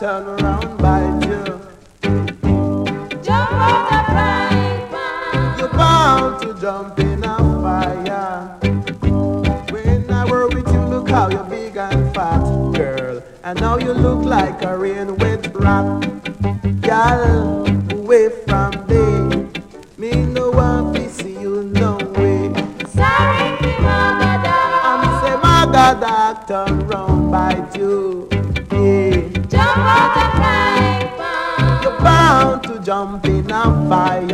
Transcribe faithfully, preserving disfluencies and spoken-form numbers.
turn around bite you. Jump out the frying pan. You're bound to jump in a fire. When I were with you, look how you're big and fat, girl. And now you look like a rain wet rat. Girl, away from me. Me no want to see you no way. Sorry, Maga I say Maga dog turn round bite you. Yeah. Jump out the frying pan. You're bound to jump in a fire.